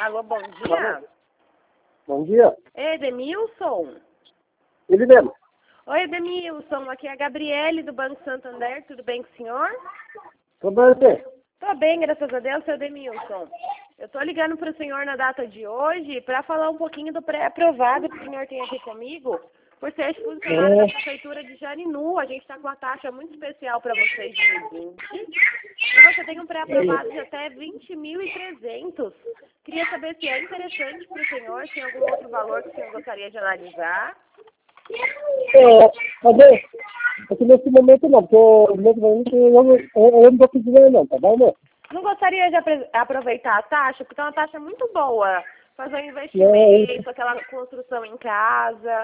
Alô, bom dia. Bom dia. Edemilson? Ele mesmo. Oi, Edemilson. Aqui é a Gabriele do Banco Santander. Tudo bem com o senhor? Tudo bem, você? Tô bem, graças a Deus, seu Edemilson. Eu tô ligando para o senhor na data de hoje para falar um pouquinho do pré-aprovado que o senhor tem aqui comigo, por ser funcionário da Prefeitura de Jarinu. A gente está com uma taxa muito especial para vocês de 2020. E você tem um pré-aprovado de até 20.300. Queria saber se é interessante para o senhor, se tem algum outro valor que o senhor gostaria de analisar. Mas aqui nesse momento não, porque nesse momento eu não vou pedir nada não, tá bom, amor? Não gostaria de aproveitar a taxa, porque é uma taxa muito boa. Fazer um investimento, aquela construção em casa.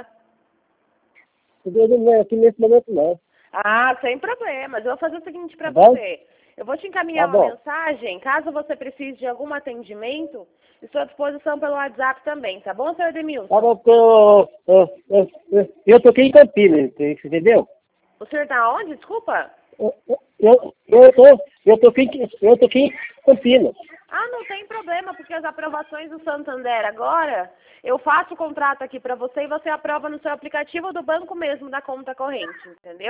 Aqui nesse momento não. Ah, sem problemas. Eu vou fazer o seguinte para Tá bom? você. Eu vou te encaminhar Tá uma bom. mensagem, caso você precise de algum atendimento, estou à disposição pelo WhatsApp também, tá bom, senhor Edemilson? Tá bom, porque eu tô aqui em Campinas, entendeu? O senhor tá onde? Desculpa. Eu tô aqui em Campinas. Ah, não tem problema, porque as aprovações do Santander agora, eu faço o contrato aqui para você e você aprova no seu aplicativo do banco mesmo, da conta corrente, entendeu?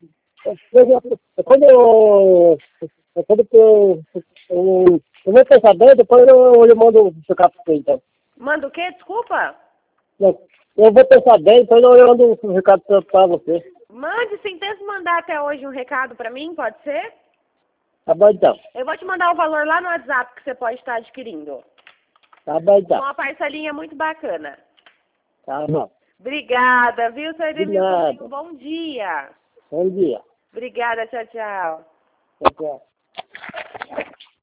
Quando eu vou pensar bem, depois eu mando ficar para você, então. Manda o quê? Desculpa? Eu vou pensar bem, depois eu mando um recado para você. Mande sim, tente mandar até hoje um recado para mim, pode ser? Tá bom, então. Eu vou te mandar o valor lá no WhatsApp que você pode estar adquirindo. Tá bom, então. Uma parcelinha muito bacana. Tá bom. Obrigada, viu, senhor De Edemilson? nada. Bom dia. Bom dia. Obrigada, tchau, tchau. Tchau, tchau.